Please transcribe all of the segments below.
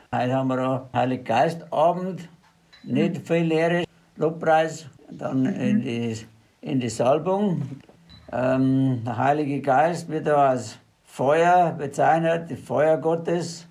Heute haben wir auch Heiliggeistabend, nicht viel Lehre, Lobpreis, dann in die Salbung. Der Heilige Geist wird da als Feuer bezeichnet, die Feuer Gottes,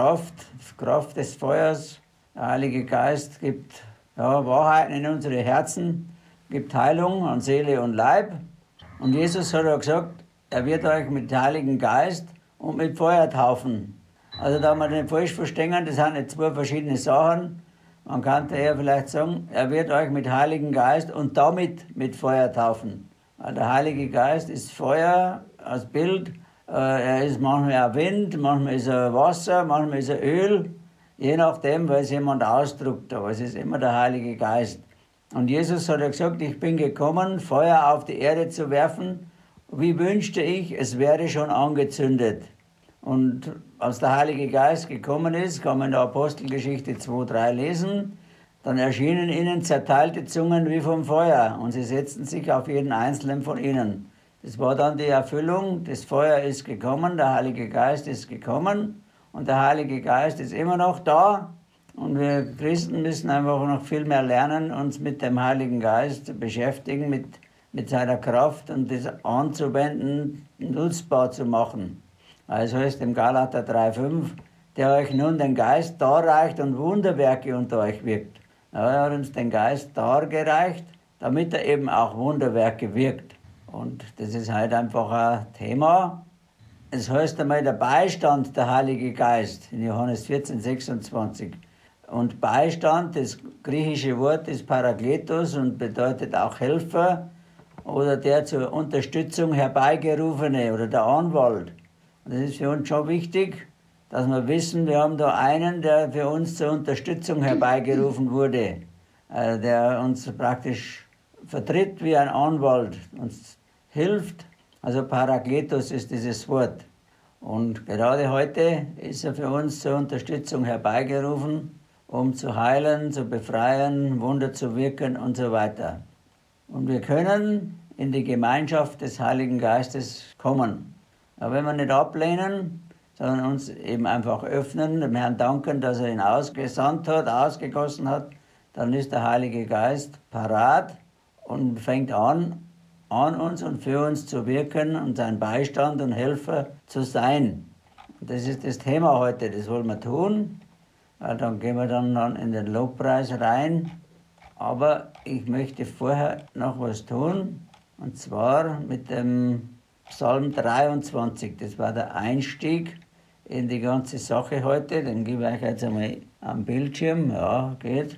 Kraft des Feuers. Der Heilige Geist gibt Wahrheiten in unsere Herzen, gibt Heilung an Seele und Leib. Und Jesus hat ja gesagt, er wird euch mit Heiligen Geist und mit Feuer taufen. Also da man nicht falsch verstehen, das sind nicht zwei verschiedene Sachen. Man könnte eher vielleicht sagen, er wird euch mit Heiligen Geist und damit mit Feuer taufen. Weil der Heilige Geist ist Feuer als Bild. Er ist manchmal auch Wind, manchmal ist er Wasser, manchmal ist er Öl. Je nachdem, weil es jemand ausdrückt. Aber es ist immer der Heilige Geist. Und Jesus hat ja gesagt, ich bin gekommen, Feuer auf die Erde zu werfen. Wie wünschte ich, es wäre schon angezündet. Und als der Heilige Geist gekommen ist, kann man in der Apostelgeschichte 2,3 lesen, dann erschienen ihnen zerteilte Zungen wie vom Feuer und sie setzten sich auf jeden einzelnen von ihnen. Das war dann die Erfüllung, das Feuer ist gekommen, der Heilige Geist ist gekommen und der Heilige Geist ist immer noch da. Und wir Christen müssen einfach noch viel mehr lernen, uns mit dem Heiligen Geist zu beschäftigen, mit seiner Kraft und das anzuwenden, nutzbar zu machen. Also heißt im Galater 3,5, der euch nun den Geist darreicht und Wunderwerke unter euch wirkt. Ja, er hat uns den Geist dargereicht, damit er eben auch Wunderwerke wirkt. Und das ist halt einfach ein Thema. Es heißt einmal der Beistand, der Heilige Geist, in Johannes 14,26. Und Beistand, das griechische Wort ist Parakletos und bedeutet auch Helfer oder der zur Unterstützung herbeigerufene oder der Anwalt. Das ist für uns schon wichtig, dass wir wissen, wir haben da einen, der für uns zur Unterstützung herbeigerufen wurde, der uns praktisch vertritt wie ein Anwalt, uns hilft. Also Parakletos ist dieses Wort. Und gerade heute ist er für uns zur Unterstützung herbeigerufen, um zu heilen, zu befreien, Wunder zu wirken und so weiter. Und wir können in die Gemeinschaft des Heiligen Geistes kommen. Aber wenn wir nicht ablehnen, sondern uns eben einfach öffnen, dem Herrn danken, dass er ihn ausgesandt hat, ausgegossen hat, dann ist der Heilige Geist parat und fängt an uns und für uns zu wirken und sein Beistand und Helfer zu sein. Und das ist das Thema heute, das wollen wir tun. Weil dann gehen wir dann in den Lobpreis rein. Aber ich möchte vorher noch was tun, und zwar mit dem Psalm 23, das war der Einstieg in die ganze Sache heute. Den gebe ich euch jetzt einmal am Bildschirm. Ja, geht.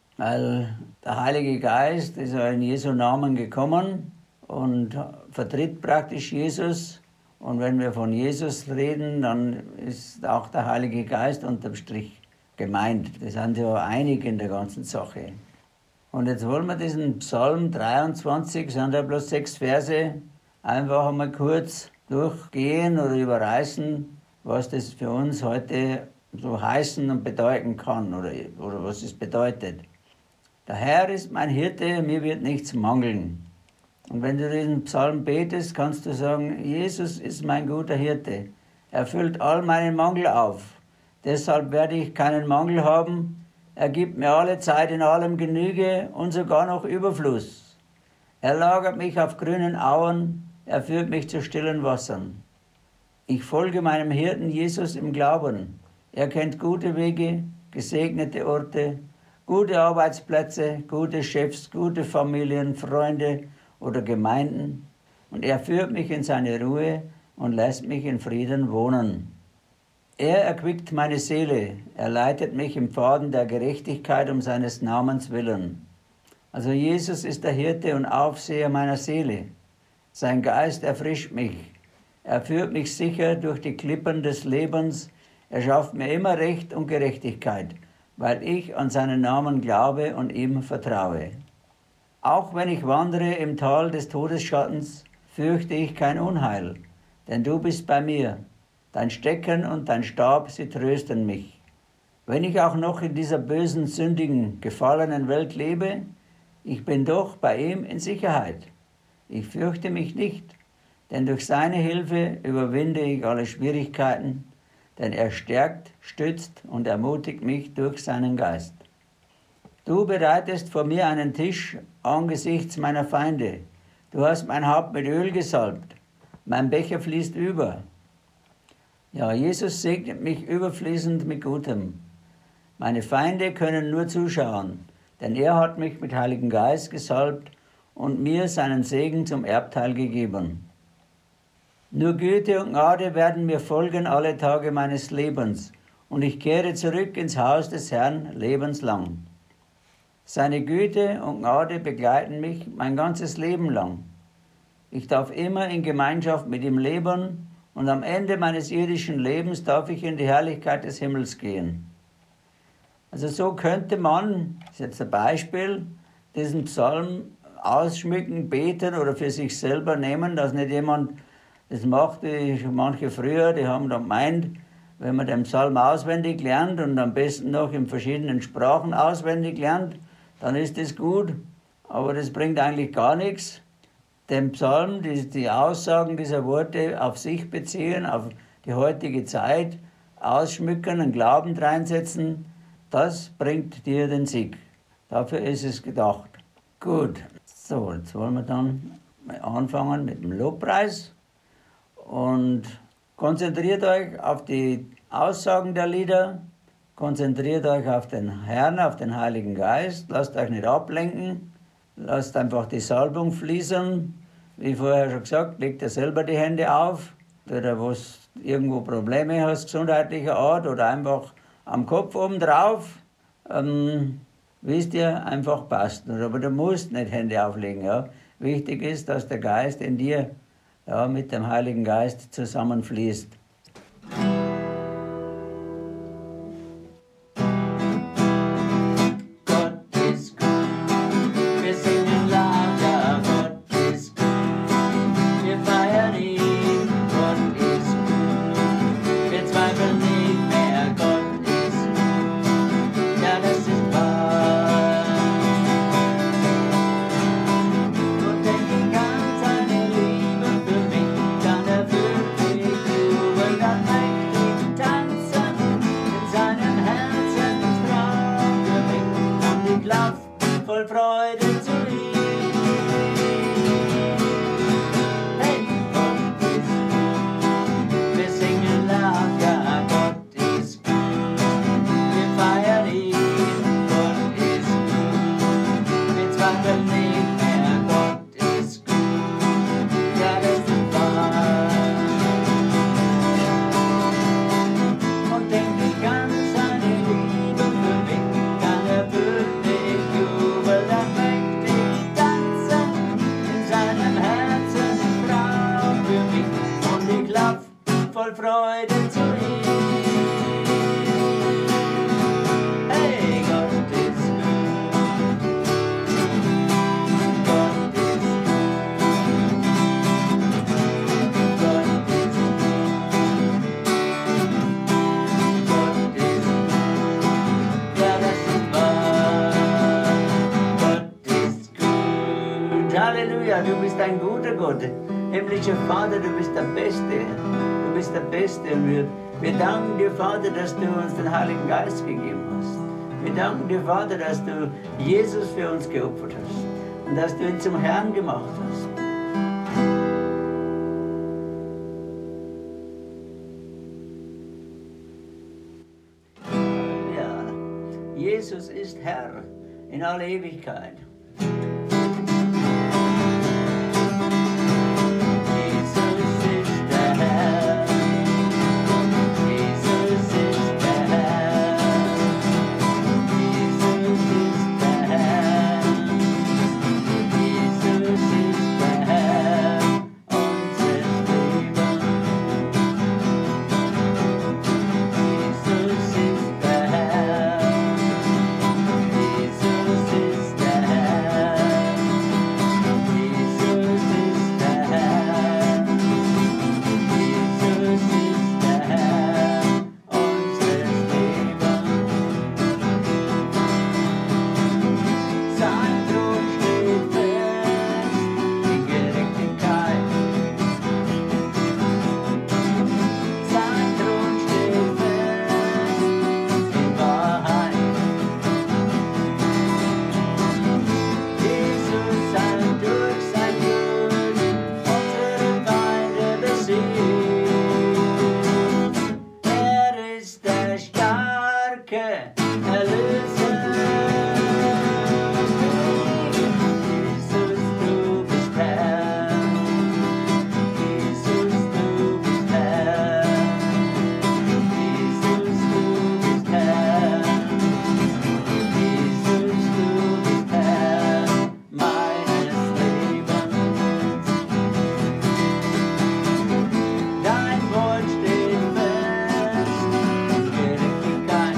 Weil der Heilige Geist ist ja in Jesu Namen gekommen und vertritt praktisch Jesus. Und wenn wir von Jesus reden, dann ist auch der Heilige Geist unterm Strich gemeint. Das sind ja einig in der ganzen Sache. Und jetzt wollen wir diesen Psalm 23, sind ja bloß 6 Verse, einfach einmal kurz durchgehen oder überreißen, was das für uns heute so heißen und bedeuten kann oder was es bedeutet. Der Herr ist mein Hirte, mir wird nichts mangeln. Und wenn du diesen Psalm betest, kannst du sagen, Jesus ist mein guter Hirte. Er füllt all meinen Mangel auf. Deshalb werde ich keinen Mangel haben. Er gibt mir alle Zeit in allem Genüge und sogar noch Überfluss. Er lagert mich auf grünen Auen, er führt mich zu stillen Wassern. Ich folge meinem Hirten Jesus im Glauben. Er kennt gute Wege, gesegnete Orte, gute Arbeitsplätze, gute Chefs, gute Familien, Freunde oder Gemeinden. Und er führt mich in seine Ruhe und lässt mich in Frieden wohnen. Er erquickt meine Seele, er leitet mich im Pfaden der Gerechtigkeit um seines Namens willen. Also Jesus ist der Hirte und Aufseher meiner Seele. Sein Geist erfrischt mich. Er führt mich sicher durch die Klippen des Lebens. Er schafft mir immer Recht und Gerechtigkeit, weil ich an seinen Namen glaube und ihm vertraue. Auch wenn ich wandere im Tal des Todesschattens, fürchte ich kein Unheil, denn du bist bei mir. Dein Stecken und dein Stab, sie trösten mich. Wenn ich auch noch in dieser bösen, sündigen, gefallenen Welt lebe, ich bin doch bei ihm in Sicherheit. Ich fürchte mich nicht, denn durch seine Hilfe überwinde ich alle Schwierigkeiten, denn er stärkt, stützt und ermutigt mich durch seinen Geist. Du bereitest vor mir einen Tisch angesichts meiner Feinde. Du hast mein Haupt mit Öl gesalbt. Mein Becher fließt über. Ja, Jesus segnet mich überfließend mit Gutem. Meine Feinde können nur zuschauen, denn er hat mich mit Heiligen Geist gesalbt und mir seinen Segen zum Erbteil gegeben. Nur Güte und Gnade werden mir folgen alle Tage meines Lebens, und ich kehre zurück ins Haus des Herrn lebenslang. Seine Güte und Gnade begleiten mich mein ganzes Leben lang. Ich darf immer in Gemeinschaft mit ihm leben, und am Ende meines irdischen Lebens darf ich in die Herrlichkeit des Himmels gehen. Also so könnte man, das ist jetzt ein Beispiel, diesen Psalm ausschmücken, beten oder für sich selber nehmen, dass nicht jemand das macht, wie manche früher, die haben dann gemeint, wenn man den Psalm auswendig lernt und am besten noch in verschiedenen Sprachen auswendig lernt, dann ist das gut, aber das bringt eigentlich gar nichts. Den Psalm, die Aussagen dieser Worte auf sich beziehen, auf die heutige Zeit, ausschmücken, einen Glauben reinsetzen, das bringt dir den Sieg. Dafür ist es gedacht. Gut, so, jetzt wollen wir dann mal anfangen mit dem Lobpreis und konzentriert euch auf die Aussagen der Lieder, konzentriert euch auf den Herrn, auf den Heiligen Geist, lasst euch nicht ablenken, lasst einfach die Salbung fließen. Wie vorher schon gesagt, legt ihr selber die Hände auf, oder wo du irgendwo Probleme hast, gesundheitlicher Art, oder einfach am Kopf oben drauf, wie es dir einfach passt. Aber du musst nicht Hände auflegen. Ja. Wichtig ist, dass der Geist in dir mit dem Heiligen Geist zusammenfließt. Halleluja, du bist ein guter Gott. Himmlischer Vater, du bist der Beste. Du bist der Beste. Und wir danken dir, Vater, dass du uns den Heiligen Geist gegeben hast. Wir danken dir, Vater, dass du Jesus für uns geopfert hast. Und dass du ihn zum Herrn gemacht hast. Ja, Jesus ist Herr in aller Ewigkeit. starke Erlöser. Jesus, du bist Herr. Jesus, du bist Herr. Jesus, du bist Herr. Jesus, du bist Herr meines Lebens. Dein Wort steht fest, Gerechtigkeit.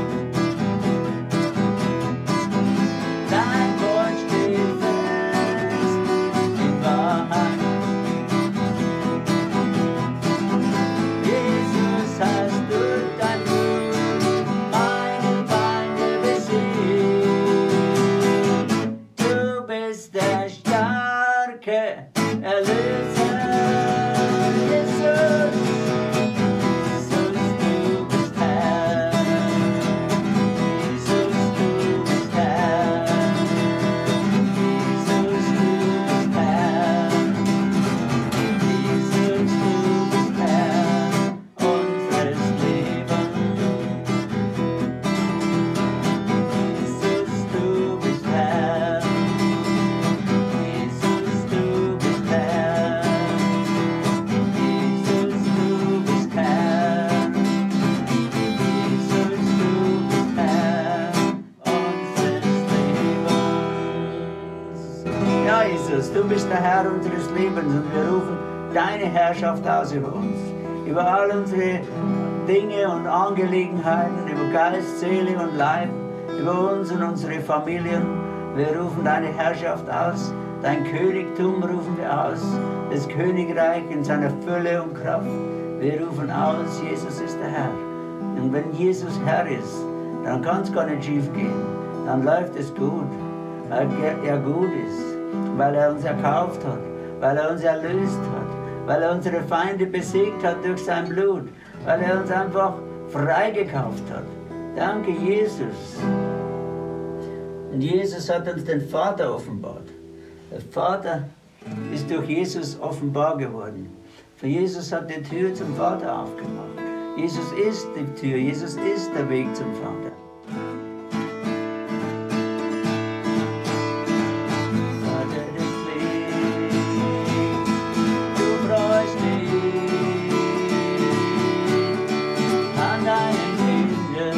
Dein Wort steht fest, in Wahrheit. Jesus, hast durch dein Blut meine Feinde besiegt. Du bist der starke Erlöser. Jesus, Jesus, du bist Herr. Jesus, du bist Herr. Jesus, du bist Herr. Jesus, du bist Herr unseres Lebens. Jesus, du bist Herr. Jesus, du bist Herr. Jesus, du bist Herr. Jesus, du bist Herr unseres Lebens. Ja, Jesus, du bist der Herr unseres Lebens und wir rufen deine Herrschaft aus über uns. Über all unsere Dinge und Angelegenheiten, über Geist, Seele und Leib, über uns und unsere Familien. Wir rufen deine Herrschaft aus. Dein Königtum rufen wir aus, das Königreich in seiner Fülle und Kraft. Wir rufen aus, Jesus ist der Herr. Und wenn Jesus Herr ist, dann kann es gar nicht schief gehen. Dann läuft es gut, weil er gut ist, weil er uns erkauft hat, weil er uns erlöst hat, weil er unsere Feinde besiegt hat durch sein Blut, weil er uns einfach freigekauft hat. Danke, Jesus. Und Jesus hat uns den Vater offenbart. Der Vater ist durch Jesus offenbar geworden. Für Jesus hat die Tür zum Vater aufgemacht. Jesus ist die Tür, Jesus ist der Weg zum Vater. Vater des Lebens, du freust dich an deinen Kindern.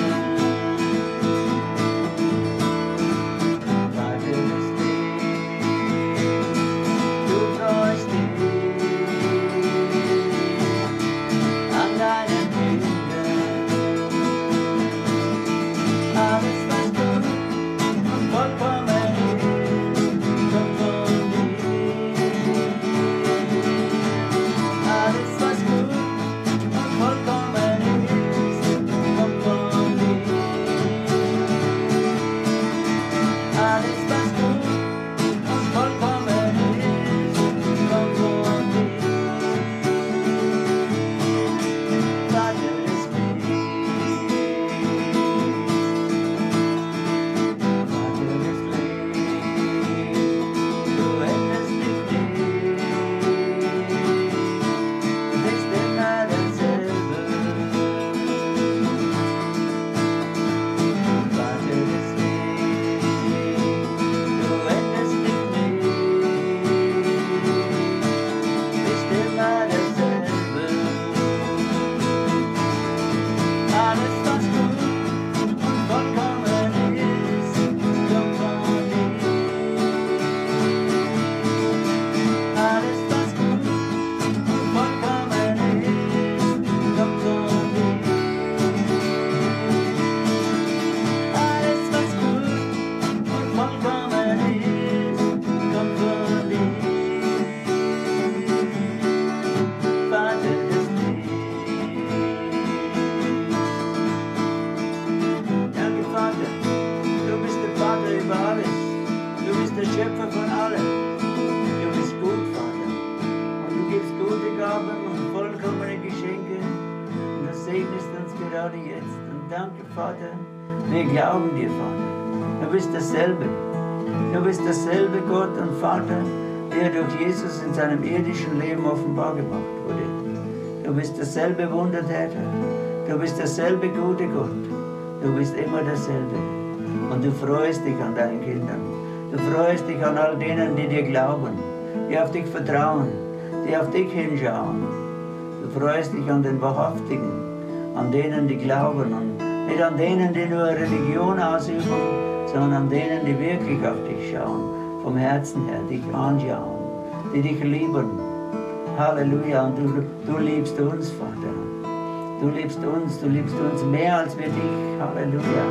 Vater des Lebens, du freust dich an deinen Kindern. Alles, was gut und vollkommen ist, kommt von dir. Alles, was gut und vollkommen ist, kommt von dir. Alles, was gut und vollkommen ist, kommt von dir. Vater des Lebens, Vater des Lebens, du änderst dich nicht, bist immer derselbe. Vater des Lebens, du änderst dich nicht, bist immer derselbe. Alles, was gut und vollkommen ist, kommt von dir. Alles, was gut und vollkommen ist, kommt von dir. Alles, was gut und vollkommen ist, kommt von dir. Vater des Lebens. Danke, Vater. Du bist der Vater über alles. Du bist der Schöpfer von allem. Du bist gut, Vater. Und du gibst gute Gaben und vollkommene Geschenke. Und du segnest uns gerade jetzt. Und danke, Vater. Wir glauben dir, Vater. Du bist dasselbe. Du bist dasselbe Gott und Vater, der durch Jesus in seinem irdischen Leben offenbar gemacht wurde. Du bist derselbe Wundertäter. Du bist derselbe gute Gott. Du bist immer dasselbe. Und du freust dich an deinen Kindern. Du freust dich an all denen, die dir glauben, die auf dich vertrauen, die auf dich hinschauen. Du freust dich an den Wahrhaftigen, an denen, die glauben und nicht an denen, die nur Religion ausüben, sondern an denen, die wirklich auf dich schauen, vom Herzen her, dich anschauen, die dich lieben. Halleluja, und du liebst uns, Vater. Du liebst uns mehr als wir dich. Halleluja.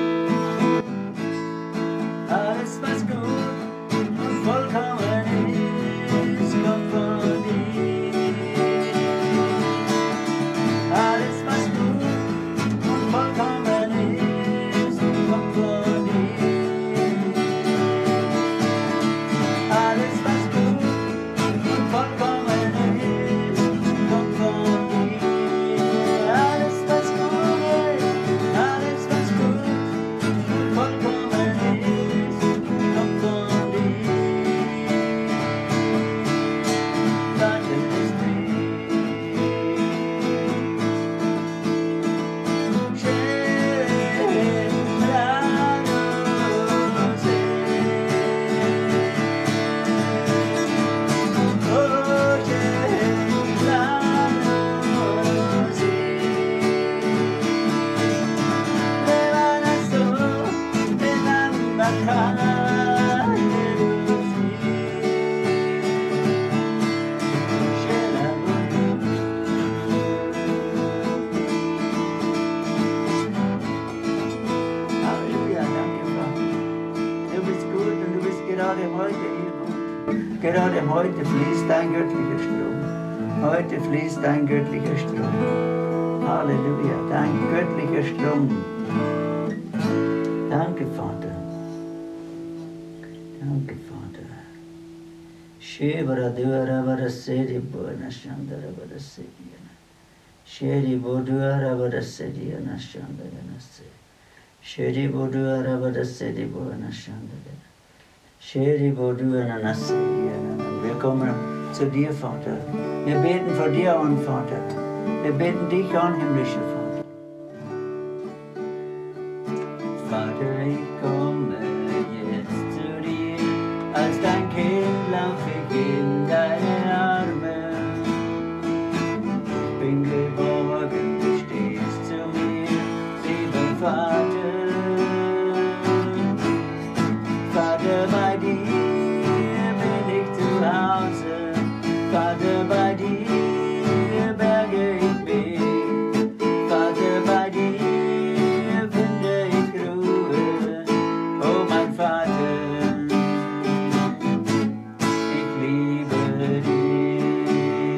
Alles, was gut und vollkommen ist, kommt von dir. Alles, was gut und vollkommen ist, kommt von dir. Alles, was gut und vollkommen ist, kommt von dir. Alles, was gut ist, alles, was gut und vollkommen ist, kommt von dir. Danke des Halleluja, danke, Vater. Du bist gut und du bist gerade heute hier gut. Gerade heute fließt dein göttlicher Strom. Heute fließt dein göttlicher Strom. Halleluja, dein göttlicher Strom. Danke, Vater. Danke, Vater. Shivara Dura Varasedi Buena Shandara Varasediana. Sheri Bodura Varasediana Shandana Se. Sheri Bodura Varasedi Buena Shandana. Sheri Bodura Nasediana. Wir kommen zu dir, Vater. Wir beten vor dir an, Vater. Wir beten dich an, himmlischer Vater. Vater, ich komme jetzt zu dir. Als dein Kind lauf ich in deine Arme. Ich bin geborgen, du stehst zu mir, lieber Vater. Vater, bei dir bin ich zu Hause. Vater, bei dir berge ich mich. Vater, bei dir finde ich Ruhe. Oh, mein Vater, ich liebe dich.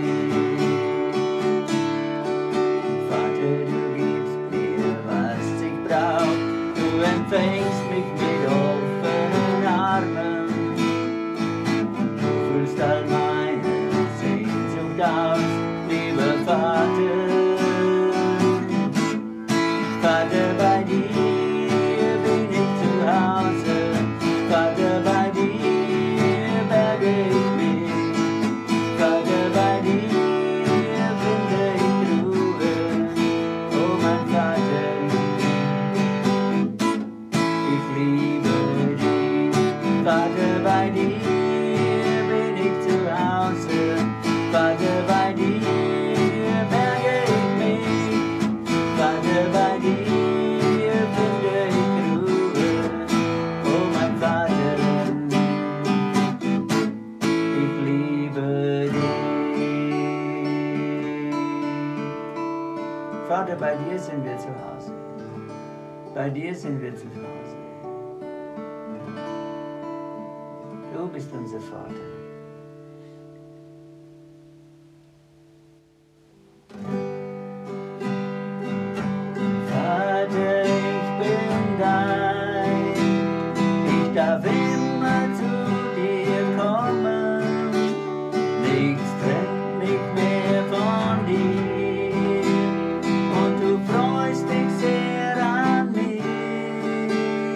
Vater, du gibst mir, was ich brauch. Du empfängst mich mit offenen Armen. Du füllst all meine Sehnsucht aus, lieber Vater. Vater, bei dir bin ich zu Hause. Vater, bei dir berge ich mich. Vater, bei dir finde ich Ruhe. Oh, mein Vater, ich liebe dich. Vater, bei dir bin ich zu Hause. Vater, bei dir berge ich mich. Vater, bei dir finde ich Ruhe. Oh, mein Vater, ich liebe dich. Vater, bei dir sind wir zu Hause. Bei dir sind wir zu Hause. Du bist unser Vater. Vater, ich bin dein. Ich darf immer zu dir kommen. Nichts trennt mich mehr von dir. Und du freust dich sehr an mich.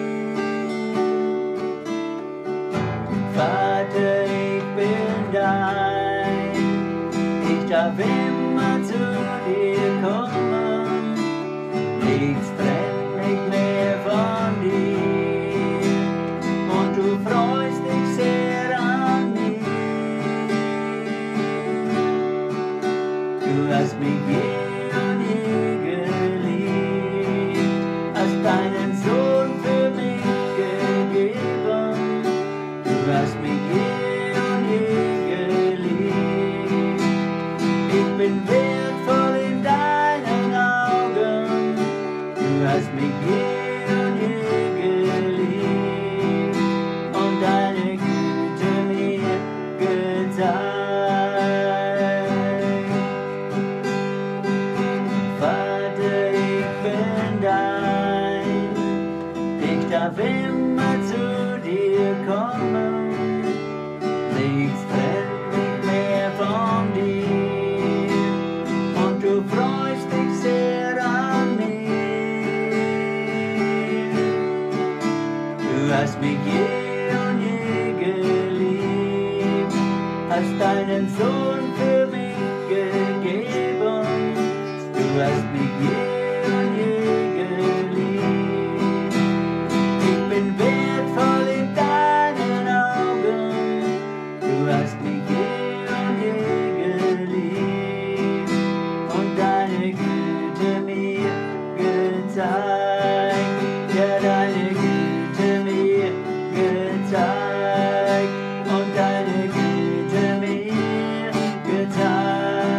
Vater, ich bin dein. Ich darf immer zu dir kommen. Nichts trennt mich deinen Sohn für mich gegeben. Du hast mich je und je geliebt. Ich bin wertvoll in deinen Augen. Du hast mich je und je geliebt und deine Güte mir gezeigt. Vater, ich bin dein, ich darf immer zu dir kommen. Nichts trennt mich mehr von dir und du freust dich sehr an mir. Du hast mich je und je geliebt, hast deinen Sohn für mich gegeben. Du hast mich je und je geliebt. Ich bin wertvoll in deinen Augen. Du hast mich je und je geliebt und deine Güte mir gezeigt. Ja, deine Güte mir gezeigt und deine Güte mir gezeigt.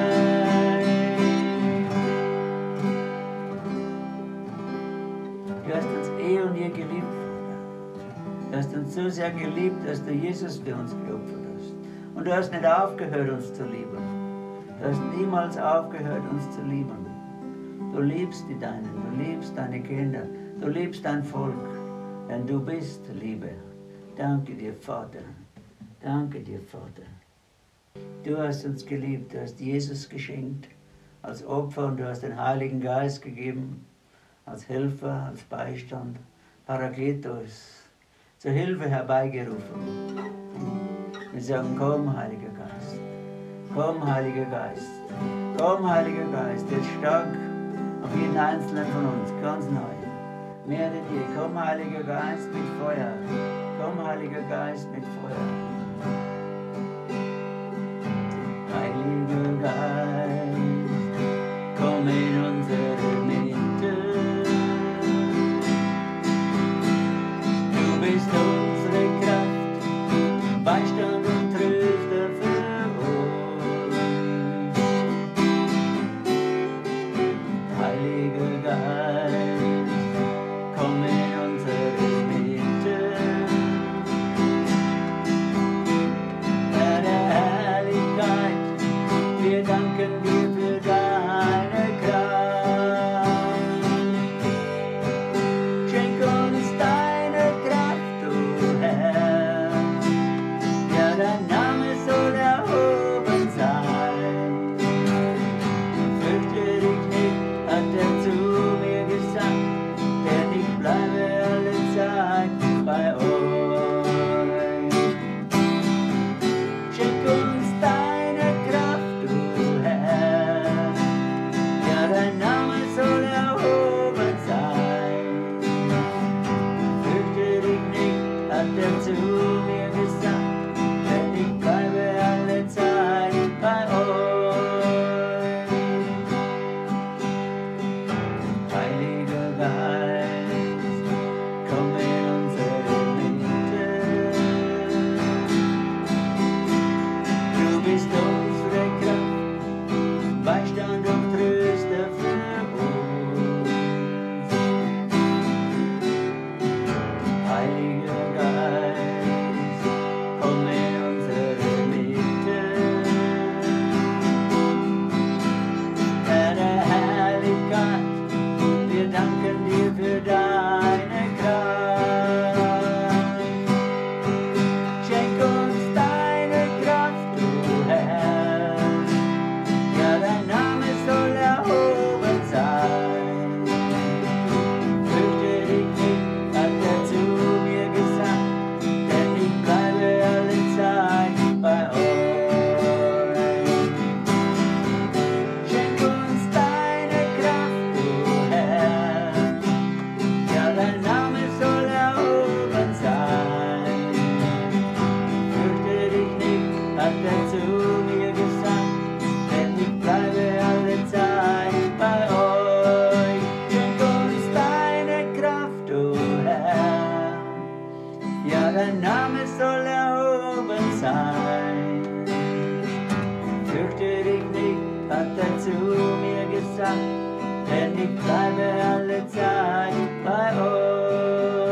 Du hast uns eh und je geliebt, Vater. Du hast uns so sehr geliebt, dass du Jesus für uns geopfert hast. Und du hast nicht aufgehört, uns zu lieben. Du hast niemals aufgehört, uns zu lieben. Du liebst die Deinen, du liebst deine Kinder, du liebst dein Volk, denn du bist Liebe. Danke dir, Vater. Danke dir, Vater. Du hast uns geliebt, du hast Jesus geschenkt als Opfer und du hast den Heiligen Geist gegeben, als Helfer, als Beistand, Parakletos, zur Hilfe herbeigerufen. Wir sagen, komm, Heiliger Geist, komm, Heiliger Geist, komm, Heiliger Geist, jetzt stark auf jeden Einzelnen von uns, ganz neu. Mehr denn je, komm, Heiliger Geist, mit Feuer, komm, Heiliger Geist, mit Feuer. Heiliger Geist, komm in unsere Mitte. Du bist unsere Kraft, Beistand und Tröster für uns. Heiliger Geist, komm in unsere Mitte. Name soll erhoben sein. Fürchte dich nicht, hat er zu mir gesagt, denn ich bleibe alle Zeit bei euch.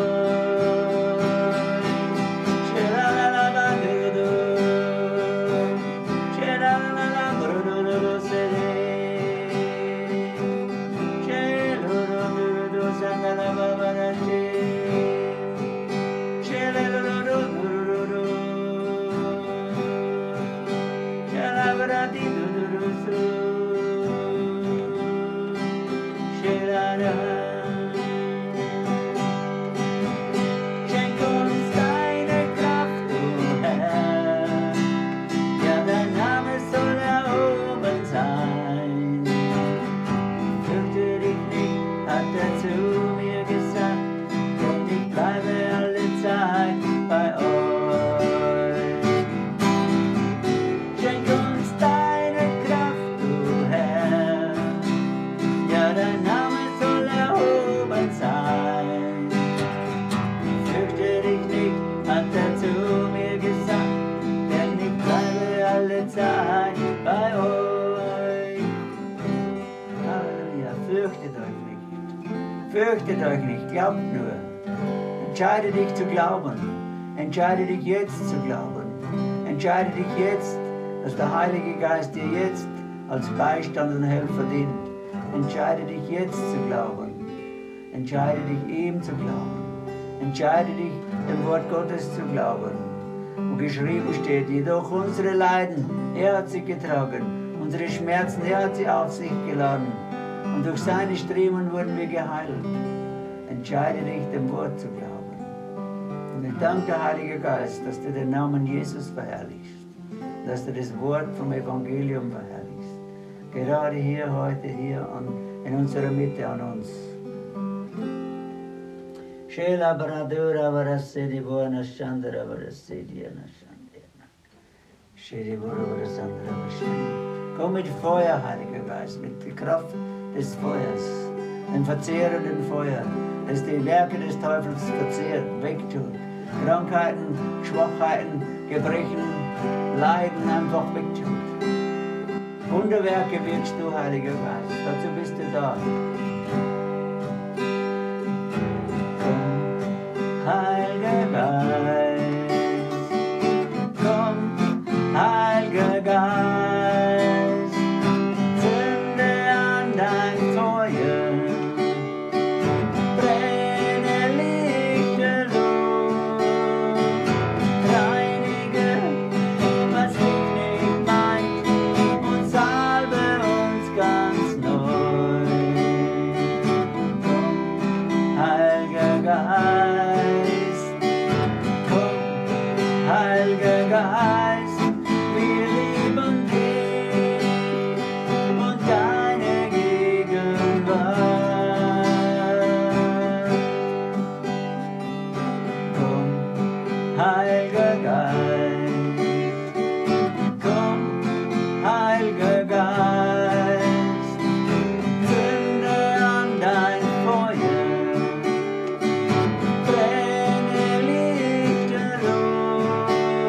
Schenk uns deine Kraft, du Herr, ja, dein Name soll erhoben sein. Fürchte dich nicht, hat er zu mir gesagt, denn ich bleibe alle Zeit bei euch. Schenk uns deine Kraft, du Herr, ja, dein Name soll erhoben sein. Fürchte dich nicht, hat er zu mir gesagt, denn ich bleibe alle Zeit bei euch. Halleluja, fürchtet euch nicht. Fürchtet euch nicht, glaubt nur. Entscheide dich zu glauben. Entscheide dich jetzt zu glauben. Entscheide dich jetzt, dass der Heilige Geist dir jetzt als Beistand und Helfer dient. Entscheide dich jetzt zu glauben. Entscheide dich ihm zu glauben. Entscheide dich, dem Wort Gottes zu glauben. Wo geschrieben steht, jedoch unsere Leiden, er hat sie getragen. Unsere Schmerzen, er hat sie auf sich geladen. Und durch seine Striemen wurden wir geheilt. Entscheide dich, dem Wort zu glauben. Und ich danke dir, Heiliger Geist, dass du den Namen Jesus verherrlichst. Dass du das Wort vom Evangelium verherrlichst. Gerade hier, heute, hier in unserer Mitte an uns. Shela Baradura Varasedi Buana Shandra Varasedi Anashandena. Shedi Bura Sandra Vashani. Komm mit Feuer, Heiliger Geist, mit der Kraft des Feuers, dem verzehrenden Feuer, das die Werke des Teufels verzehrt, wegtut. Krankheiten, Schwachheiten, Gebrechen, Leiden einfach wegtut. Wunderwerke wirkst du, Heiliger Geist, dazu bist du da. Komm, Heiliger Geist, komm, Heiliger Geist, zünde an dein Feuer, brenne lichterloh, reinige, was dich nicht meint, und salbe uns ganz neu. Komm, Heiliger Geist, komm, Heiliger Geist, wir lieben dich und deine Gegenwart. Komm, Heiliger Geist, komm, Heiliger Geist, zünde an dein Feuer, brenne lichterloh,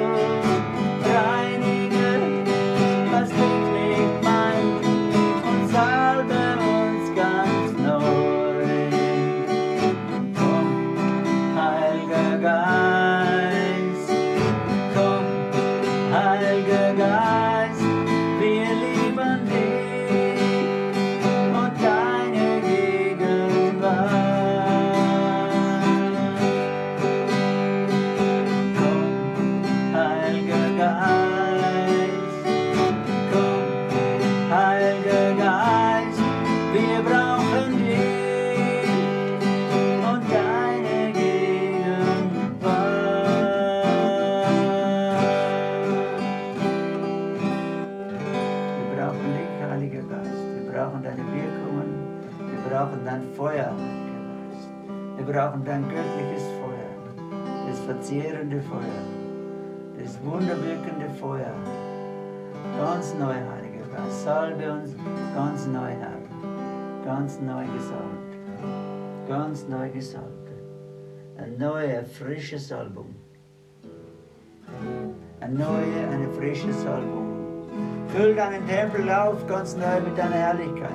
reinige, was dich nicht meint, und salbe uns ganz neu. Komm, Heiliger Geist, komm, Heiliger Geist, wir lieben dich und deine Gegenwart. Komm, Heiliger Geist, komm, Heiliger Geist, wir brauchen dich und deine Gegenwart. Wir brauchen dich, Heiliger Geist. Wir brauchen deine Wirkungen. Wir brauchen dein Feuer, Heiliger Geist. Wir brauchen dein göttliches Feuer. Das verzehrende Feuer. Das wunderwirkende Feuer. Ganz neu, Heiliger Geist. Salbe uns ganz neu, Herr. Ganz neu gesalbt. Ganz neu gesalbt. Eine neue, frische Salbung. Eine neue, eine frische Salbung. Füll deinen Tempel auf, ganz neu mit deiner Herrlichkeit.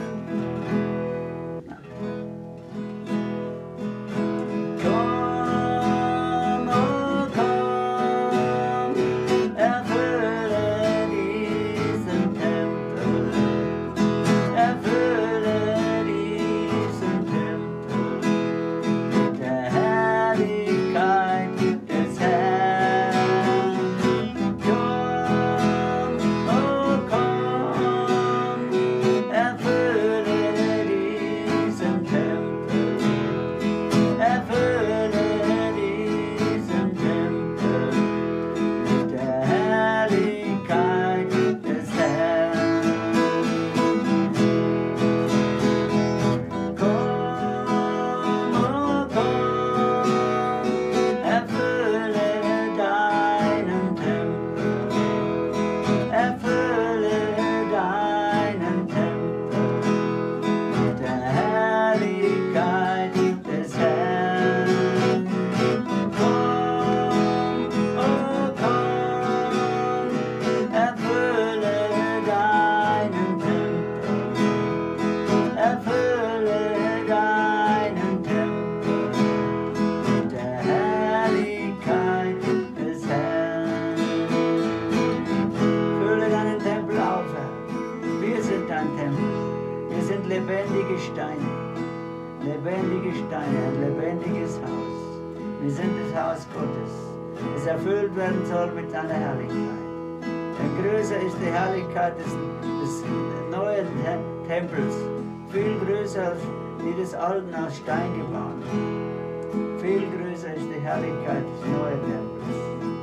Lebendige Steine, ein lebendiges Haus. Wir sind das Haus Gottes, das erfüllt werden soll mit seiner Herrlichkeit. Denn größer ist die Herrlichkeit des neuen Tempels, viel größer als die des alten aus Stein gebaut. Viel größer ist die Herrlichkeit des neuen Tempels.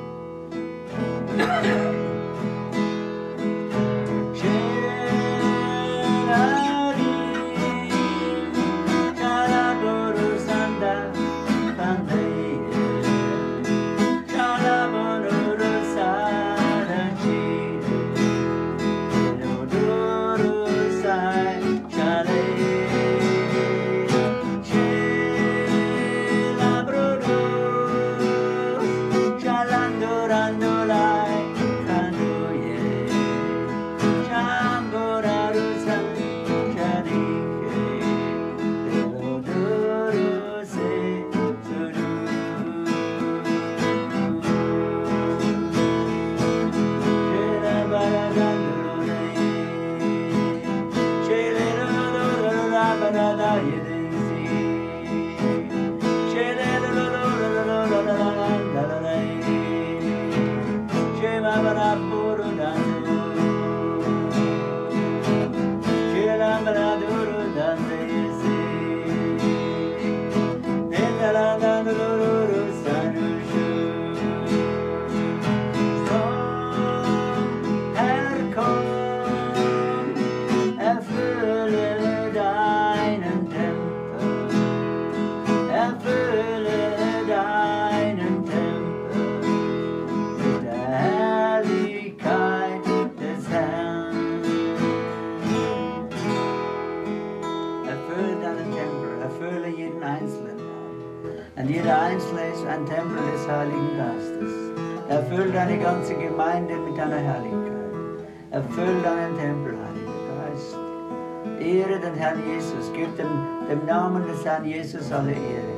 Und jeder Einzelne ist ein Tempel des Heiligen Geistes. Erfüll deine ganze Gemeinde mit deiner Herrlichkeit. Erfüll deinen Tempel, Heiliger Geist. Ehre den Herrn Jesus. Gib dem Namen des Herrn Jesus alle Ehre.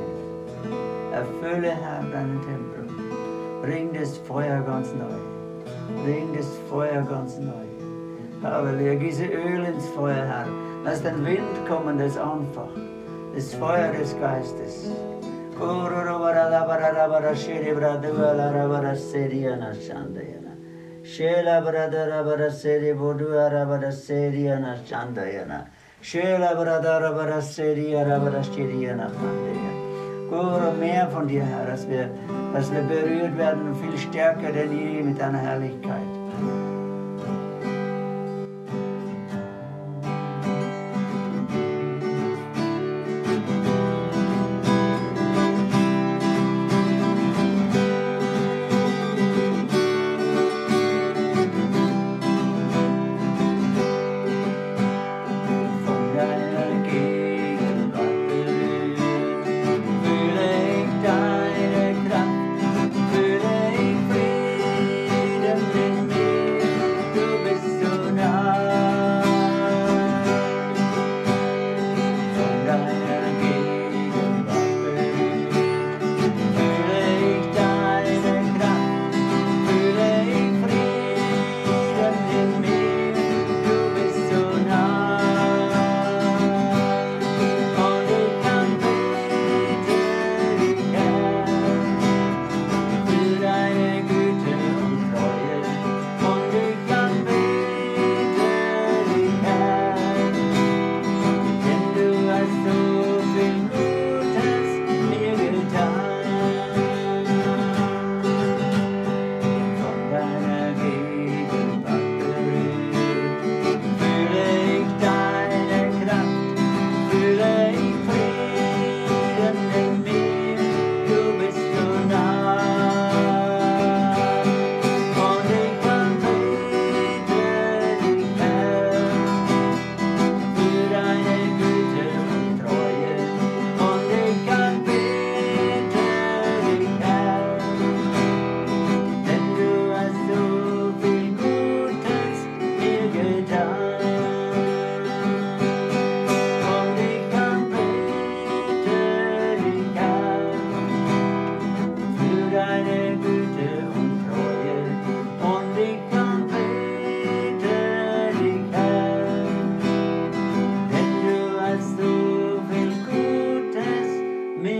Erfülle, Herr, deinen Tempel. Bring das Feuer ganz neu. Bring das Feuer ganz neu. Halleluja. Gieße Öl ins Feuer, Herr. Lass den Wind kommen, das einfach. Das Feuer des Geistes. Shela brada bara seri bodua bara seri ana chandayana. Shela brada bara seri bara seri ana chandayana. Guru, mehr von dir, Herr, dass wir berührt werden, viel stärker denn je mit deiner Herrlichkeit. Free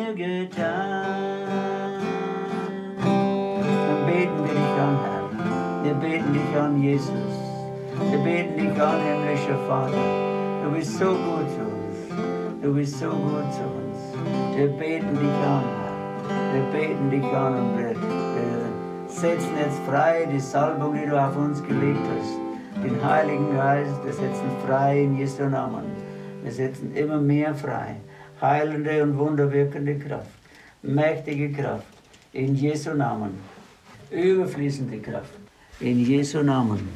mir getan. Dann beten wir dich an, Herr. Wir beten dich an, Jesus. Wir beten dich an, himmlischer Vater. Du bist so gut zu uns. Du bist so gut zu uns. Wir beten dich an, Herr. Wir beten dich an und wir setzen jetzt frei die Salbung, die du auf uns gelegt hast. Den Heiligen Geist, wir setzen frei in Jesu Namen. Wir setzen immer mehr frei. Heilende und wunderwirkende Kraft. Mächtige Kraft. In Jesu Namen. Überfließende Kraft. In Jesu Namen.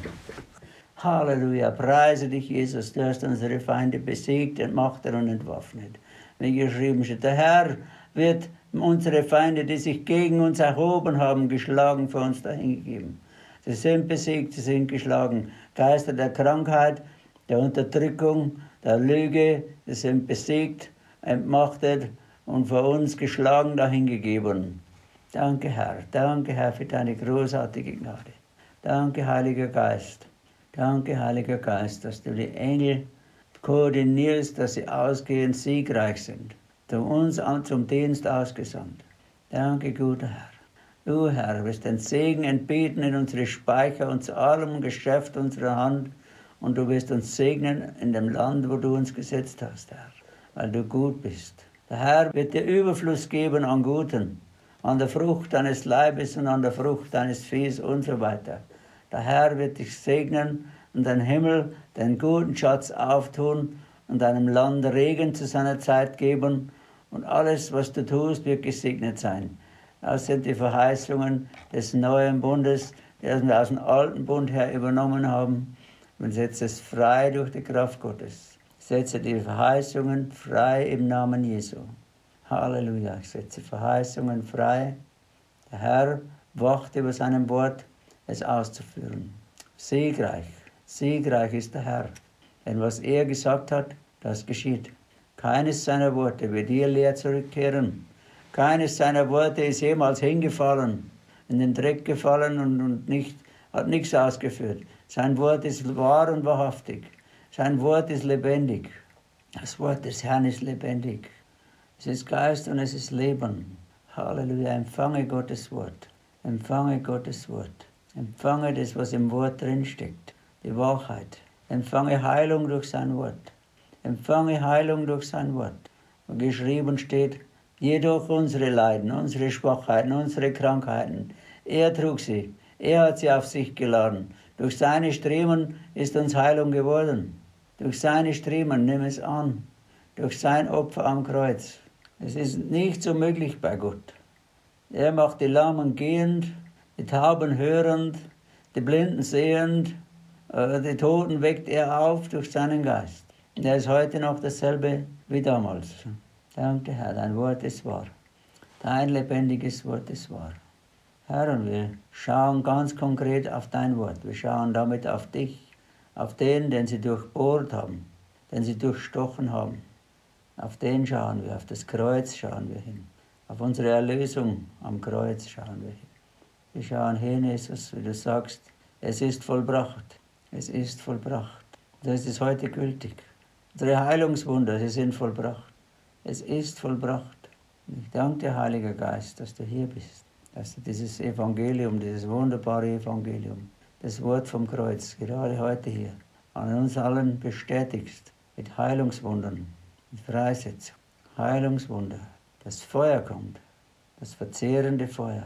Halleluja. Preise dich, Jesus. Du hast unsere Feinde besiegt, entmachtet und entwaffnet. Wie geschrieben steht, der Herr wird unsere Feinde, die sich gegen uns erhoben haben, geschlagen, für uns dahingegeben. Sie sind besiegt, sie sind geschlagen. Geister der Krankheit, der Unterdrückung, der Lüge, sie sind besiegt, entmachtet und für uns geschlagen dahingegeben. Danke, Herr, für deine großartige Gnade. Danke, Heiliger Geist. Danke, Heiliger Geist, dass du die Engel koordinierst, dass sie ausgehend siegreich sind. Du uns zum Dienst ausgesandt. Danke, guter Herr. Du, Herr, wirst den Segen entbieten in unsere Speicher und zu allem Geschäft unserer Hand. Und du wirst uns segnen in dem Land, wo du uns gesetzt hast, Herr, weil du gut bist. Der Herr wird dir Überfluss geben an Guten, an der Frucht deines Leibes und an der Frucht deines Viehs und so weiter. Der Herr wird dich segnen und dein Himmel den guten Schatz auftun und deinem Land Regen zu seiner Zeit geben und alles, was du tust, wird gesegnet sein. Das sind die Verheißungen des neuen Bundes, die wir aus dem alten Bund her übernommen haben. Und setze es frei durch die Kraft Gottes. Setze die Verheißungen frei im Namen Jesu. Halleluja. Ich setze Verheißungen frei. Der Herr wacht über seinem Wort, es auszuführen. Siegreich. Siegreich ist der Herr. Denn was er gesagt hat, das geschieht. Keines seiner Worte wird dir leer zurückkehren. Keines seiner Worte ist jemals hingefallen, in den Dreck gefallen und hat nichts ausgeführt. Sein Wort ist wahr und wahrhaftig. Sein Wort ist lebendig. Das Wort des Herrn ist lebendig. Es ist Geist und es ist Leben. Halleluja. Empfange Gottes Wort. Empfange Gottes Wort. Empfange das, was im Wort drinsteckt. Die Wahrheit. Empfange Heilung durch sein Wort. Empfange Heilung durch sein Wort. Und geschrieben steht, jedoch unsere Leiden, unsere Schwachheiten, unsere Krankheiten, er trug sie. Er hat sie auf sich geladen. Durch seine Striemen ist uns Heilung geworden. Durch seine Striemen, nimm es an. Durch sein Opfer am Kreuz. Es ist nicht so möglich bei Gott. Er macht die Lahmen gehend, die Tauben hörend, die Blinden sehend, die Toten weckt er auf durch seinen Geist. Und er ist heute noch dasselbe wie damals. Danke, Herr, dein Wort ist wahr. Dein lebendiges Wort ist wahr. Herr, und wir schauen ganz konkret auf dein Wort. Wir schauen damit auf dich, auf den sie durchbohrt haben, den sie durchstochen haben. Auf den schauen wir, auf das Kreuz schauen wir hin. Auf unsere Erlösung am Kreuz schauen wir hin. Wir schauen hin, Jesus, wie du sagst, es ist vollbracht. Es ist vollbracht. Das ist heute gültig. Unsere Heilungswunder, sie sind vollbracht. Es ist vollbracht. Ich danke dir, Heiliger Geist, dass du hier bist. Dass du dieses Evangelium, dieses wunderbare Evangelium, das Wort vom Kreuz, gerade heute hier, an uns allen bestätigst, mit Heilungswundern, mit Freisetzung, Heilungswunder. Das Feuer kommt, das verzehrende Feuer.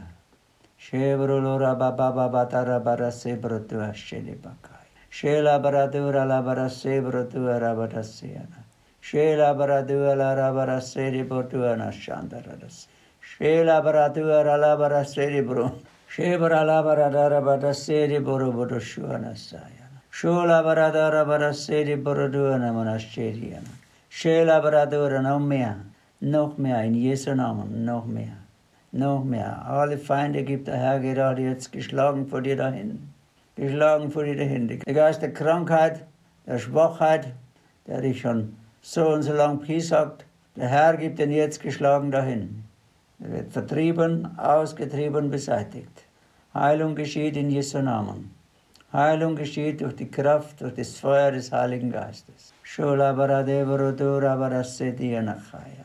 Shela baradua la rabara seri botua na shandaradas. Shela baradua la bara seri bro. Shebara la baradara bada seri boro bodo shuana sayana. Shola baradara bada seri borodua na monasteriana. Shela baradura noch mehr in Jesu Namen, noch mehr. Noch mehr. Alle Feinde gibt der Herr gerade jetzt geschlagen vor dir dahin. Geschlagen vor dir dahin. Der Geist der Krankheit, der Schwachheit, der dich schon so und so lang piesackt, der Herr gibt ihn jetzt geschlagen dahin. Er wird vertrieben, ausgetrieben, beseitigt. Heilung geschieht in Jesu Namen. Heilung geschieht durch die Kraft, durch das Feuer des Heiligen Geistes.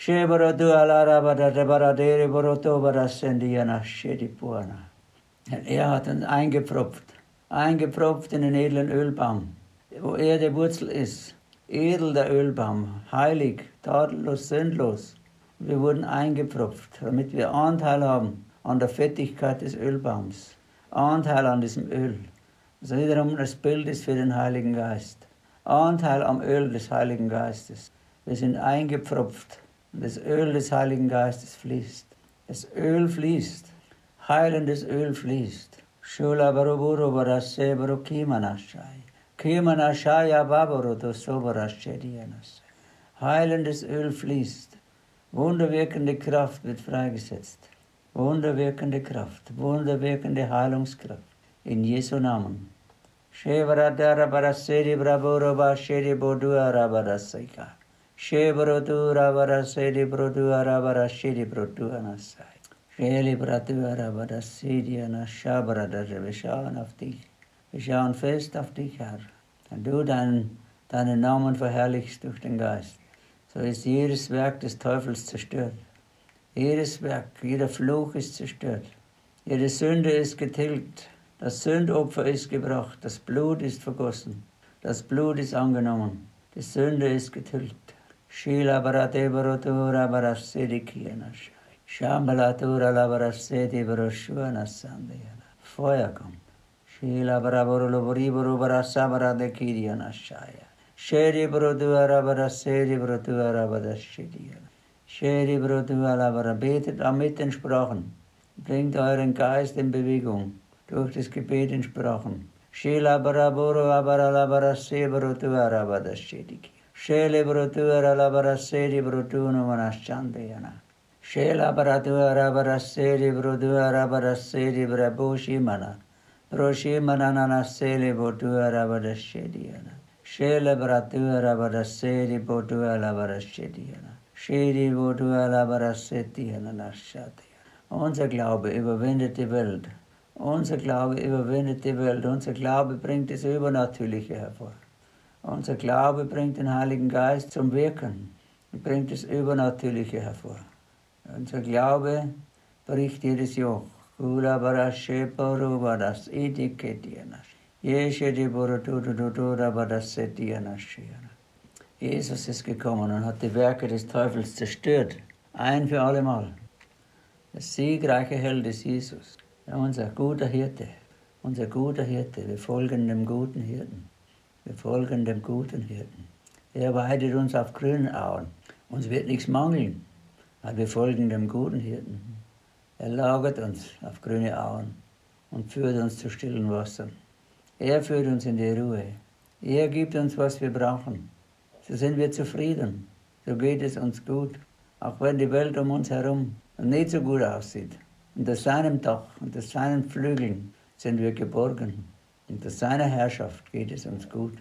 Shebarotu alarabada baradere boroto barasendiana shedipuana. Und hat uns eingepfropft in den edlen Ölbaum, wo die Wurzel ist. Edel der Ölbaum, heilig, tadellos, sündlos. Wir wurden eingepfropft, damit wir Anteil haben an der Fettigkeit des Ölbaums. Anteil an diesem Öl. Das wiederum das Bild ist für den Heiligen Geist. Anteil am Öl des Heiligen Geistes. Wir sind eingepfropft und das Öl des Heiligen Geistes fließt. Das Öl fließt. Heilendes Öl fließt. Shula baruburu barase barukimanashai. Kimanashaya babaruto sobarashedianas. Heilendes Öl fließt. Wunderwirkende Kraft wird freigesetzt. Wunderwirkende Kraft. Wunderwirkende Heilungskraft. In Jesu Namen. Shevaradara barasedi braburo bashedi bodua barasika. Shevarotu rabarasedi brodua rabarashedi brodua nasai. Sheli brodua rabarasedi anashabaradare. Wir schauen auf dich. Wir schauen fest auf dich, Herr. Und du deinen Namen verherrlichst durch den Geist. So ist jedes Werk des Teufels zerstört. Jedes Werk, jeder Fluch ist zerstört. Jede Sünde ist getilgt. Das Sündopfer ist gebracht. Das Blut ist vergossen. Das Blut ist angenommen. Die Sünde ist getilgt. Shila baratebarotura barasedikianash. Shambalatura labarasedi baroshuana sandeyana. Feuer kommt. Shila baraboruloboriboru barasabaradekirianashaya. Sheri broduara barasedi broduara barasediana. Sheri broduara barabetet mit den Sprachen. Bringt euren Geist in Bewegung. Durch das Gebet in Sprachen. Shila baraboro abarala barase broduara barasedi. Shele broduara labarasedi broduno manashandeyana. Shela baraduara barasedi broduara barasedi braboshi mana. Broshimana nanaseli boduara barashediana. Shele bratuara barasedi boduala barashediana. Shedi boduala barasetiana nashatiana. Unser Glaube überwindet die Welt. Unser Glaube überwindet die Welt. Unser Glaube bringt das Übernatürliche hervor. Unser Glaube bringt den Heiligen Geist zum Wirken. Und bringt das Übernatürliche hervor. Unser Glaube bricht jedes Joch. Kula barashe paru baras etiketianas. Yeshedi borutututura barasetianashiana. Jesus ist gekommen und hat die Werke des Teufels zerstört. Ein für allemal. Der siegreiche Held ist Jesus. Ja, unser guter Hirte. Unser guter Hirte. Wir folgen dem guten Hirten. Wir folgen dem guten Hirten. Er weidet uns auf grünen Auen. Uns wird nichts mangeln, weil wir folgen dem guten Hirten. Er lagert uns auf grüne Auen und führt uns zu stillen Wassern. Er führt uns in die Ruhe. Er gibt uns, was wir brauchen. So sind wir zufrieden. So geht es uns gut. Auch wenn die Welt um uns herum nicht so gut aussieht. Unter seinem Dach, unter seinen Flügeln sind wir geborgen. Unter seiner Herrschaft geht es uns gut.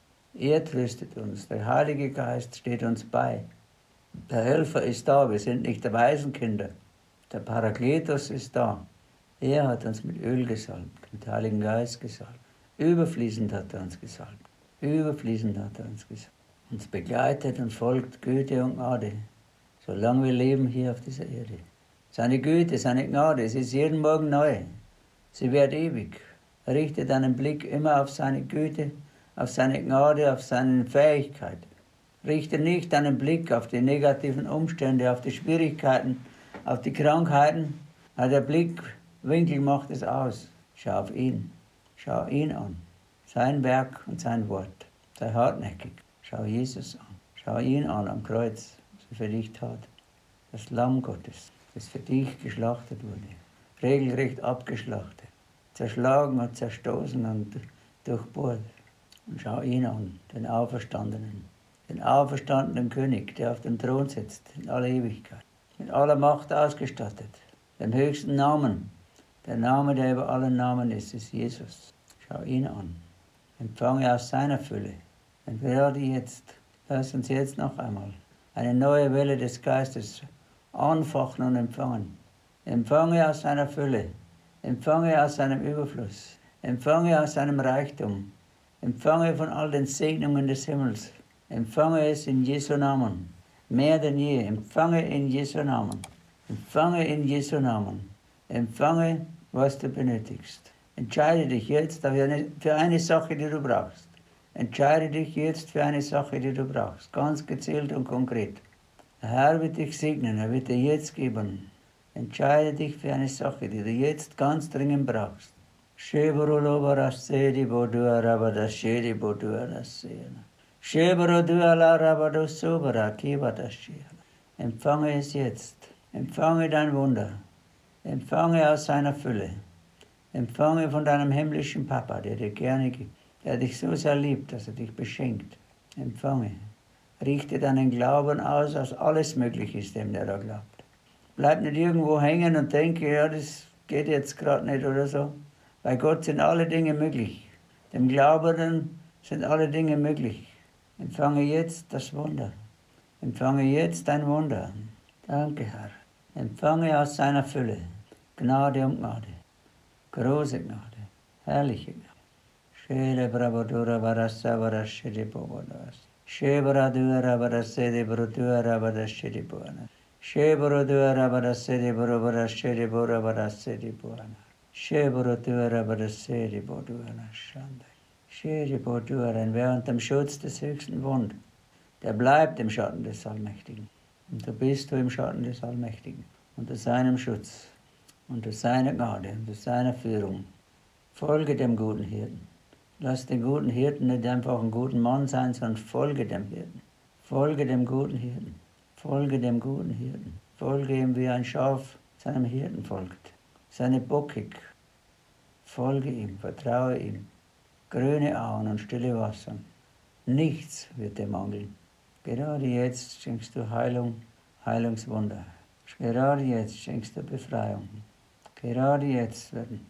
Er tröstet uns. Der Heilige Geist steht uns bei. Der Helfer ist da. Wir sind nicht der Waisenkinder. Der Parakletos ist da. Er hat uns mit Öl gesalbt, mit Heiligen Geist gesalbt. Überfließend hat er uns gesalbt. Überfließend hat er uns gesalbt. Uns begleitet und folgt Güte und Gnade, solange wir leben hier auf dieser Erde. Seine Güte, seine Gnade, es ist jeden Morgen neu. Sie wird ewig. Richte deinen Blick immer auf seine Güte, auf seine Gnade, auf seine Fähigkeit. Richte nicht deinen Blick auf die negativen Umstände, auf die Schwierigkeiten, auf die Krankheiten. Der Blickwinkel macht es aus. Schau auf ihn. Schau ihn an. Sein Werk und sein Wort. Sei hartnäckig. Schau Jesus an. Schau ihn an am Kreuz, was er für dich tat. Das Lamm Gottes, das für dich geschlachtet wurde. Regelrecht abgeschlachtet. Zerschlagen und zerstoßen und durchbohrt. Und schau ihn an, den Auferstandenen. Den auferstandenen König, der auf dem Thron sitzt in aller Ewigkeit. Mit aller Macht ausgestattet, dem höchsten Namen. Der Name, der über allen Namen ist Jesus. Schau ihn an. Empfange aus seiner Fülle. Und gerade jetzt, lass uns jetzt noch einmal eine neue Welle des Geistes anfachen und empfangen. Empfange aus seiner Fülle. Empfange aus seinem Überfluss. Empfange aus seinem Reichtum. Empfange von all den Segnungen des Himmels. Empfange es in Jesu Namen. mehr denn je. Empfange in Jesu Namen. Empfange in Jesu Namen. Empfange, was du benötigst. Entscheide dich jetzt für eine Sache, die du brauchst. Entscheide dich jetzt für eine Sache, die du brauchst. Ganz gezielt und konkret. Der Herr wird dich segnen, er wird dir jetzt geben. Entscheide dich für eine Sache, die du jetzt ganz dringend brauchst. Empfange es jetzt. Empfange dein Wunder. Empfange aus seiner Fülle. Empfange von deinem himmlischen Papa, der dir gerne gibt, der dich so sehr liebt, dass er dich beschenkt. Empfange. Richte deinen Glauben aus, dass alles möglich ist, dem der da glaubt. Bleib nicht irgendwo hängen und denke, ja, das geht jetzt gerade nicht oder so. Bei Gott sind alle Dinge möglich. Dem Glaubenden sind alle Dinge möglich. Empfange jetzt das Wunder. Empfange jetzt dein Wunder. Danke, Herr. Empfange aus seiner Fülle Gnade und Gnade. Große Gnade. Herrliche Gnade. Shele brabadura barasa barashede bobadas. Shebradura barasede brudura barashede boana. Shebradura barasede brobarashede bora barasede boana. Shebradura barasede boduana shanda. Shede bodura, wer unter dem Schutz des Höchsten wohnt, der bleibt im Schatten des Allmächtigen. Und so bist du im Schatten des Allmächtigen, unter seinem Schutz, unter seiner Gnade, unter seiner Führung. Folge dem guten Hirten. Lass den guten Hirten nicht einfach einen guten Mann sein, sondern folge dem Hirten. Folge dem guten Hirten. Folge dem guten Hirten. Folge ihm, wie ein Schaf seinem Hirten folgt. Seine Bockig. Folge ihm, vertraue ihm. Grüne Auen und stille Wasser. Nichts wird dir mangeln. Gerade jetzt schenkst du Heilung, Heilungswunder. Gerade jetzt schenkst du Befreiung. Gerade jetzt werden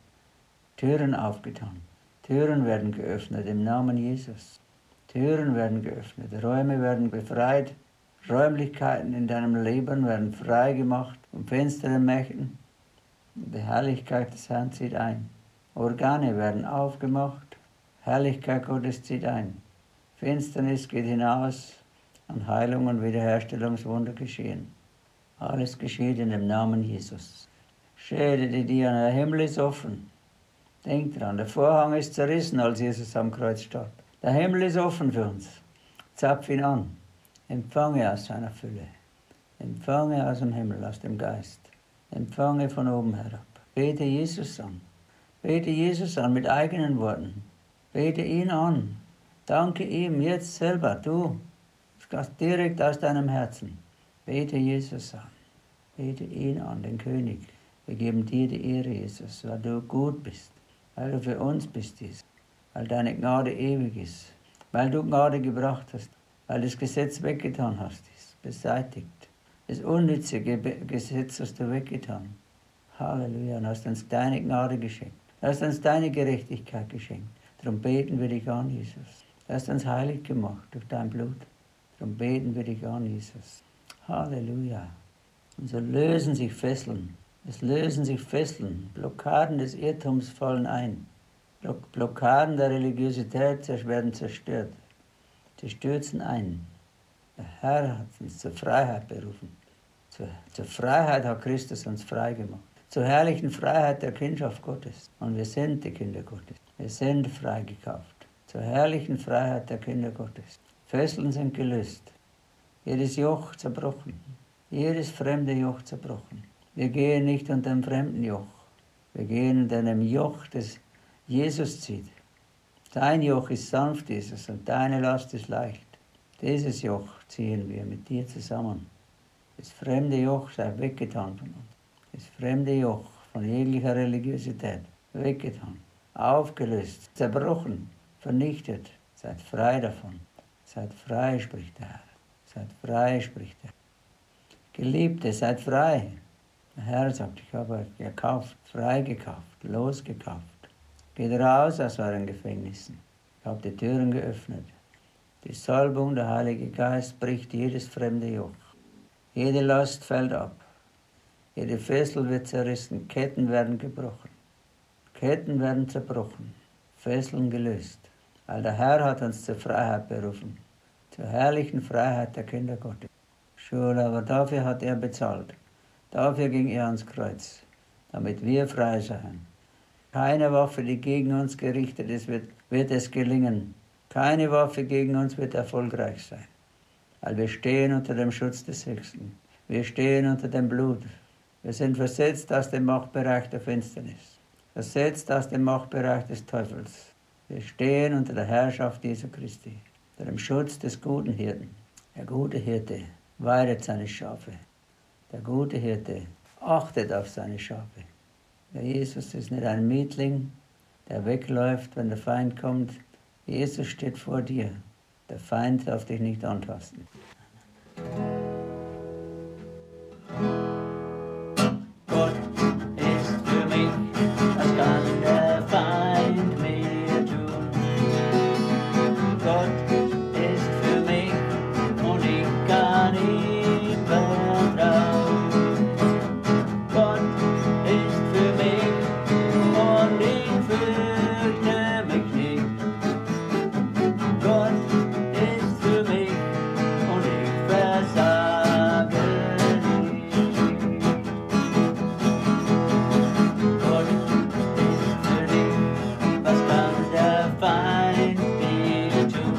Türen aufgetan. Türen werden geöffnet im Namen Jesus. Türen werden geöffnet. Räume werden befreit. Räumlichkeiten in deinem Leben werden frei gemacht vom Fenster der Mächten. Die Herrlichkeit des Herrn zieht ein. Organe werden aufgemacht. Herrlichkeit Gottes zieht ein. Finsternis geht hinaus und Heilung und Wiederherstellungswunder geschehen. Alles geschieht in dem Namen Jesus. Schäde die dir, der Himmel ist offen. Denk dran, der Vorhang ist zerrissen, als Jesus am Kreuz starb. Der Himmel ist offen für uns. Zapf ihn an. Empfange aus seiner Fülle. Empfange aus dem Himmel, aus dem Geist. Empfange von oben herab. Bete Jesus an. Bete Jesus an mit eigenen Worten. Bete ihn an. Danke ihm jetzt selber, du. Das direkt aus deinem Herzen. Bete Jesus an. Bete ihn an, den König. Wir geben dir die Ehre, Jesus, weil du gut bist. Weil du für uns bist, Jesus. Weil deine Gnade ewig ist. Weil du Gnade gebracht hast. Weil das Gesetz weggetan hast, ist beseitigt. Das unnütze Gesetz hast du weggetan. Halleluja, und hast uns deine Gnade geschenkt. Du hast uns deine Gerechtigkeit geschenkt. Darum beten wir dich an, Jesus. Du hast uns heilig gemacht durch dein Blut. Darum beten wir dich an, Jesus. Halleluja. Und so lösen sich Fesseln. Es lösen sich Fesseln. Blockaden des Irrtums fallen ein. Blockaden der Religiosität werden zerstört. Sie stürzen ein. Der Herr hat uns zur Freiheit berufen. Zur Freiheit hat Christus uns frei gemacht. Zur herrlichen Freiheit der Kindschaft Gottes. Und wir sind die Kinder Gottes. Wir sind freigekauft. Zur herrlichen Freiheit der Kinder Gottes. Fesseln sind gelöst. Jedes Joch zerbrochen. Jedes fremde Joch zerbrochen. Wir gehen nicht unter dem fremden Joch. Wir gehen unter dem Joch, das Jesus zieht. Dein Joch ist sanft, Jesus, und deine Last ist leicht. Dieses Joch ziehen wir mit dir zusammen. Das fremde Joch sei weggetan von uns. Das fremde Joch von jeglicher Religiosität weggetan, aufgelöst, zerbrochen, vernichtet. Seid frei davon. Seid frei, spricht der Herr. Seid frei, spricht der Herr. Geliebte, seid frei. Der Herr sagt, ich habe euch gekauft, freigekauft, losgekauft. Geht raus aus euren Gefängnissen. Ich habe die Türen geöffnet. Die Salbung, der Heilige Geist, bricht jedes fremde Joch. Jede Last fällt ab. Jede Fessel wird zerrissen. Ketten werden gebrochen. Ketten werden zerbrochen. Fesseln gelöst. Weil der Herr hat uns zur Freiheit berufen. Zur herrlichen Freiheit der Kinder Gottes. Schon, aber dafür hat er bezahlt. Dafür ging er ans Kreuz, damit wir frei seien. Keine Waffe, die gegen uns gerichtet ist, wird es gelingen. Keine Waffe gegen uns wird erfolgreich sein. Weil wir stehen unter dem Schutz des Höchsten. Wir stehen unter dem Blut. Wir sind versetzt aus dem Machtbereich der Finsternis. Versetzt aus dem Machtbereich des Teufels. Wir stehen unter der Herrschaft Jesu Christi. Unter dem Schutz des guten Hirten. Der gute Hirte weidet seine Schafe. Der gute Hirte achtet auf seine Schafe. Der Jesus ist nicht ein Mietling, der wegläuft, wenn der Feind kommt. Jesus steht vor dir. Der Feind darf dich nicht antasten. Gott ist für mich, was kann der Feind mir tun? Gott ist für mich und ich kann ihm vertrauen. Gott ist für mich und ich fürchte mich nicht. Gott ist für mich und ich versage nicht. Gott ist für dich, was kann der Feind dir tun?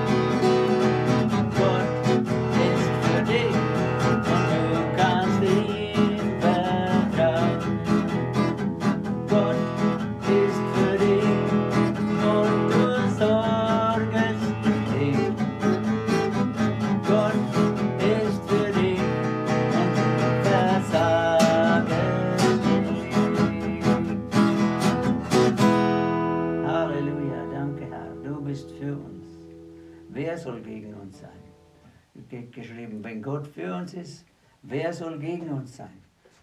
Gott ist für dich und du kannst ihm vertrauen. Gott ist für dich und du sorgest nicht. Gott ist für dich und du versagest nicht. Halleluja, danke Herr, du bist für uns. Wer soll gegen uns sein? Es steht geschrieben, wenn Gott für uns ist, wer soll gegen uns sein?